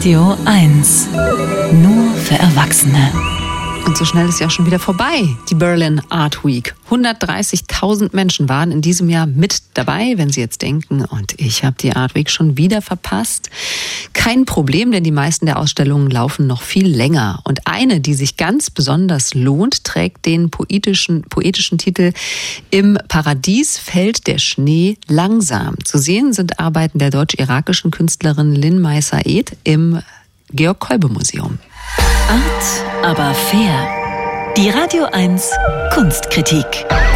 Radio 1. Nur für Erwachsene. Und so schnell ist ja auch schon wieder vorbei, die Berlin Art Week. 130.000 Menschen waren in diesem Jahr mit dabei. Wenn Sie jetzt denken, und ich habe die Art Week schon wieder verpasst. Kein Problem, denn die meisten der Ausstellungen laufen noch viel länger. Und eine, die sich ganz besonders lohnt, trägt den poetischen Titel Im Paradies fällt der Schnee langsam. Zu sehen sind Arbeiten der deutsch-irakischen Künstlerin Lin-May Said im Georg-Kolbe-Museum. Art, aber fair. Die Radio 1 Kunstkritik.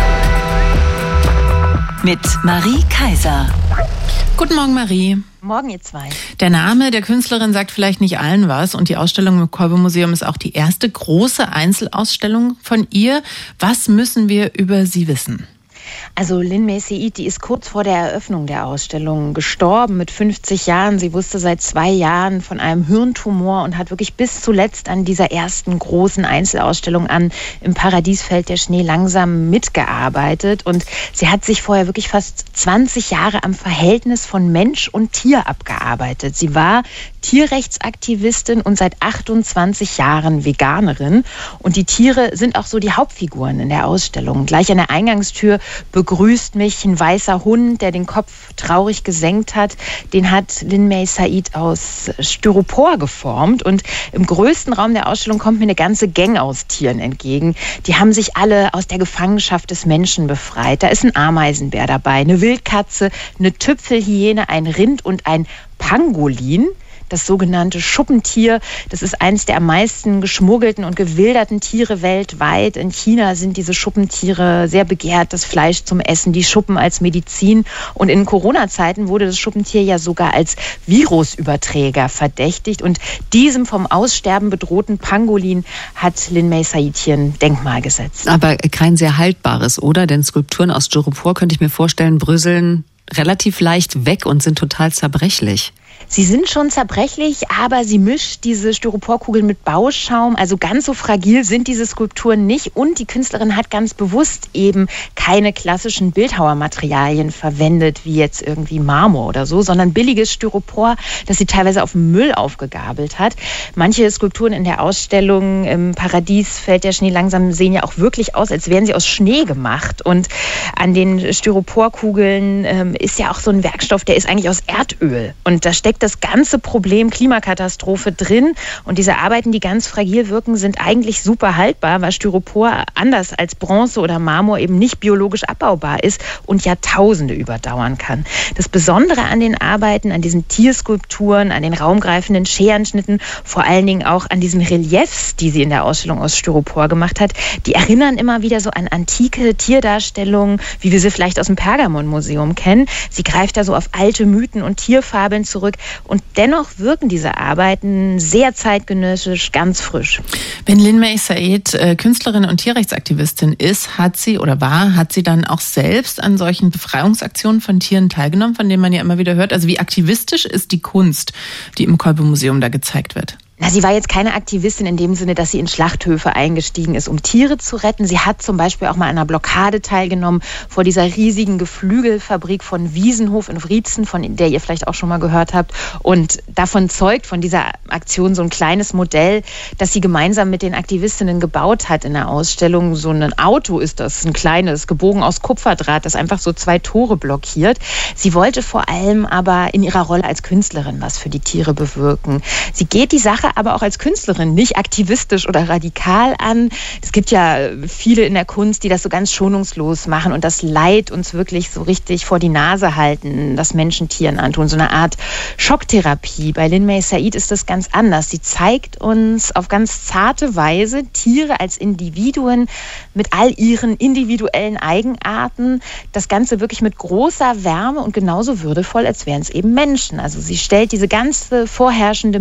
Mit Marie Kaiser. Guten Morgen, Marie. Morgen, ihr zwei. Der Name der Künstlerin sagt vielleicht nicht allen was und die Ausstellung im Kolbe-Museum ist auch die erste große Einzelausstellung von ihr. Was müssen wir über sie wissen? Also Lin-May Said, die ist kurz vor der Eröffnung der Ausstellung gestorben mit 50 Jahren. Sie wusste seit 2 Jahren von einem Hirntumor und hat wirklich bis zuletzt an dieser ersten großen Einzelausstellung an Im Paradies fällt der Schnee langsam mitgearbeitet. Und sie hat sich vorher wirklich fast 20 Jahre am Verhältnis von Mensch und Tier abgearbeitet. Sie war Tierrechtsaktivistin und seit 28 Jahren Veganerin. Und die Tiere sind auch so die Hauptfiguren in der Ausstellung. Gleich an der Eingangstür begrüßt mich ein weißer Hund, der den Kopf traurig gesenkt hat. Den hat Lin-May Said aus Styropor geformt. Und im größten Raum der Ausstellung kommt mir eine ganze Gang aus Tieren entgegen. Die haben sich alle aus der Gefangenschaft des Menschen befreit. Da ist ein Ameisenbär dabei, eine Wildkatze, eine Tüpfelhyäne, ein Rind und ein Pangolin. Das sogenannte Schuppentier, das ist eines der am meisten geschmuggelten und gewilderten Tiere weltweit. In China sind diese Schuppentiere sehr begehrt, das Fleisch zum Essen, die Schuppen als Medizin. Und in Corona-Zeiten wurde das Schuppentier ja sogar als Virusüberträger verdächtigt. Und diesem vom Aussterben bedrohten Pangolin hat Lin-May Said hier ein Denkmal gesetzt. Aber kein sehr haltbares, oder? Denn Skulpturen aus Styropor, könnte ich mir vorstellen, bröseln relativ leicht weg und sind total zerbrechlich. Sie sind schon zerbrechlich, aber sie mischt diese Styroporkugeln mit Bauschaum. Also ganz so fragil sind diese Skulpturen nicht. Und die Künstlerin hat ganz bewusst eben keine klassischen Bildhauermaterialien verwendet, wie jetzt irgendwie Marmor oder so, sondern billiges Styropor, das sie teilweise auf dem Müll aufgegabelt hat. Manche Skulpturen in der Ausstellung Im Paradies fällt der Schnee langsam sehen ja auch wirklich aus, als wären sie aus Schnee gemacht. Und an den Styroporkugeln ist ja auch so ein Werkstoff, der ist eigentlich aus Erdöl. Und da steckt das ganze Problem Klimakatastrophe drin. Und diese Arbeiten, die ganz fragil wirken, sind eigentlich super haltbar, weil Styropor anders als Bronze oder Marmor eben nicht biologisch abbaubar ist und Jahrtausende überdauern kann. Das Besondere an den Arbeiten, an diesen Tierskulpturen, an den raumgreifenden Scherenschnitten, vor allen Dingen auch an diesen Reliefs, die sie in der Ausstellung aus Styropor gemacht hat, die erinnern immer wieder so an antike Tierdarstellungen, wie wir sie vielleicht aus dem Pergamon-Museum kennen. Sie greift da so auf alte Mythen und Tierfabeln zurück. Und dennoch wirken diese Arbeiten sehr zeitgenössisch, ganz frisch. Wenn Lin-May Said Künstlerin und Tierrechtsaktivistin ist, hat sie dann auch selbst an solchen Befreiungsaktionen von Tieren teilgenommen, von denen man ja immer wieder hört? Also wie aktivistisch ist die Kunst, die im Kolbe-Museum da gezeigt wird? Sie war jetzt keine Aktivistin in dem Sinne, dass sie in Schlachthöfe eingestiegen ist, um Tiere zu retten. Sie hat zum Beispiel auch mal an einer Blockade teilgenommen vor dieser riesigen Geflügelfabrik von Wiesenhof in Wriezen, von der ihr vielleicht auch schon mal gehört habt. Und davon zeugt von dieser Aktion so ein kleines Modell, das sie gemeinsam mit den Aktivistinnen gebaut hat in der Ausstellung. So ein Auto ist das, ein kleines, gebogen aus Kupferdraht, das einfach so 2 Tore blockiert. Sie wollte vor allem aber in ihrer Rolle als Künstlerin was für die Tiere bewirken. Sie geht die Sache aber auch als Künstlerin nicht aktivistisch oder radikal an. Es gibt ja viele in der Kunst, die das so ganz schonungslos machen und das Leid uns wirklich so richtig vor die Nase halten, das Menschen Tieren antun. So eine Art Schocktherapie. Bei Lin-May Said ist das ganz anders. Sie zeigt uns auf ganz zarte Weise Tiere als Individuen mit all ihren individuellen Eigenarten. Das Ganze wirklich mit großer Wärme und genauso würdevoll, als wären es eben Menschen. Also sie stellt diese ganze vorherrschende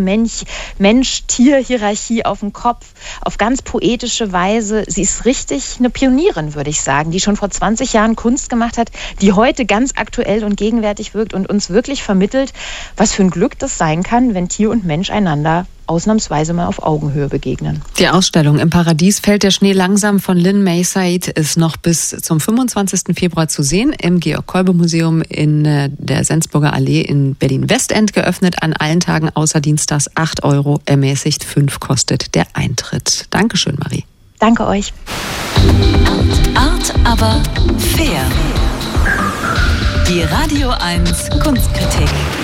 Mensch-Tier-Hierarchie auf den Kopf, auf ganz poetische Weise. Sie ist richtig eine Pionierin, würde ich sagen, die schon vor 20 Jahren Kunst gemacht hat, die heute ganz aktuell und gegenwärtig wirkt und uns wirklich vermittelt, was für ein Glück das sein kann, wenn Tier und Mensch einander ausnahmsweise mal auf Augenhöhe begegnen. Die Ausstellung Im Paradies fällt der Schnee langsam von Lynn May Said ist noch bis zum 25. Februar zu sehen im Georg-Kolbe-Museum in der Sensburger Allee in Berlin-Westend geöffnet. An allen Tagen außer Dienstags 8 €, ermäßigt 5 kostet der Eintritt. Dankeschön, Marie. Danke euch. Art, aber fair. Die Radio 1 Kunstkritik.